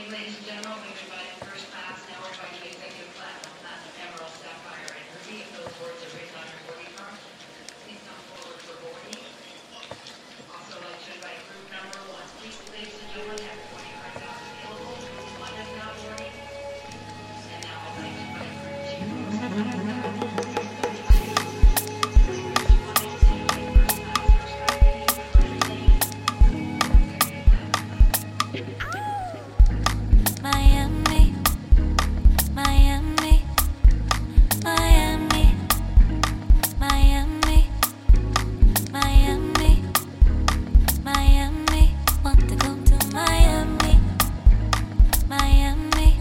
ladies and gentlemen, we've invited first class, now we're inviting executive platinum, emerald, sapphire, and ruby. If those words are written on your boarding card, please come forward for boarding. Also, I'd like to invite group number one. Please, ladies and gentlemen, have 25,000 available. Group one is now boarding. And now I'd like to invite group two. Miami, Miami, Miami, Miami, Miami, Miami. Want to go to Miami, Miami.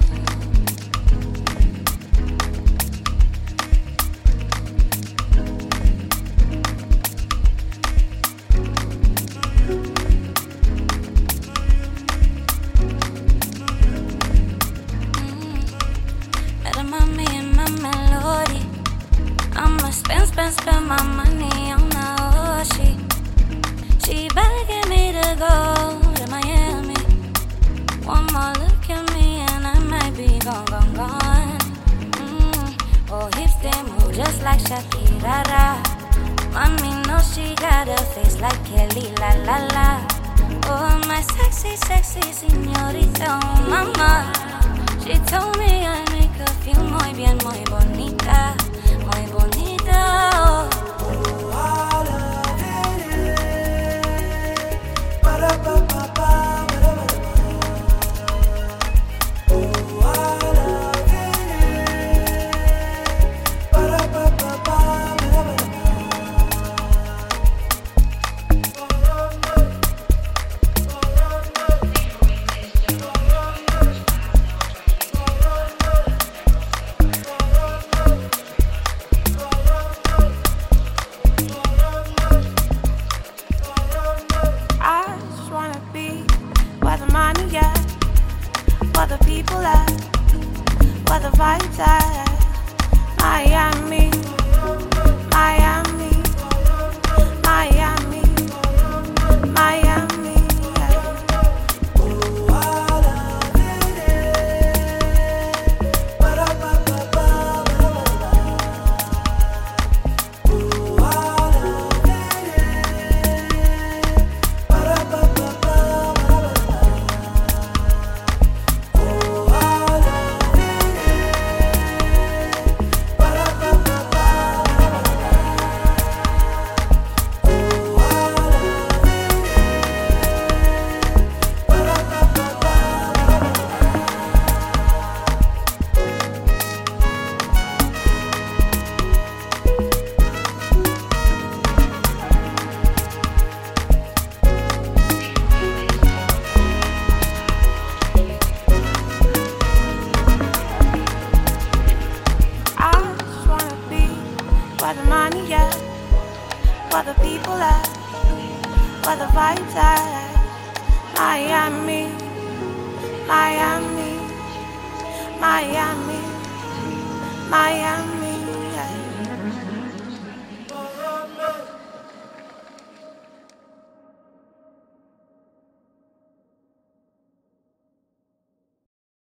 Better mommy and my melody. I'ma spend my money on her. She begging me to go to Miami. One more look at me and I might be gone. Oh, hips they move just like Shakira. Mommy knows she got a face like Kelly, la la la. Oh, my sexy señorita, oh mama. She told me I make her feel muy bien, muy bonita, muy bonita. Oh. I just wanna be where the money at, where the people at, where the vibes at. Miami, Miami, Miami, Miami. I just wanna be where the money at, where the people at, where the vibes at. Miami, Miami, Miami, Miami.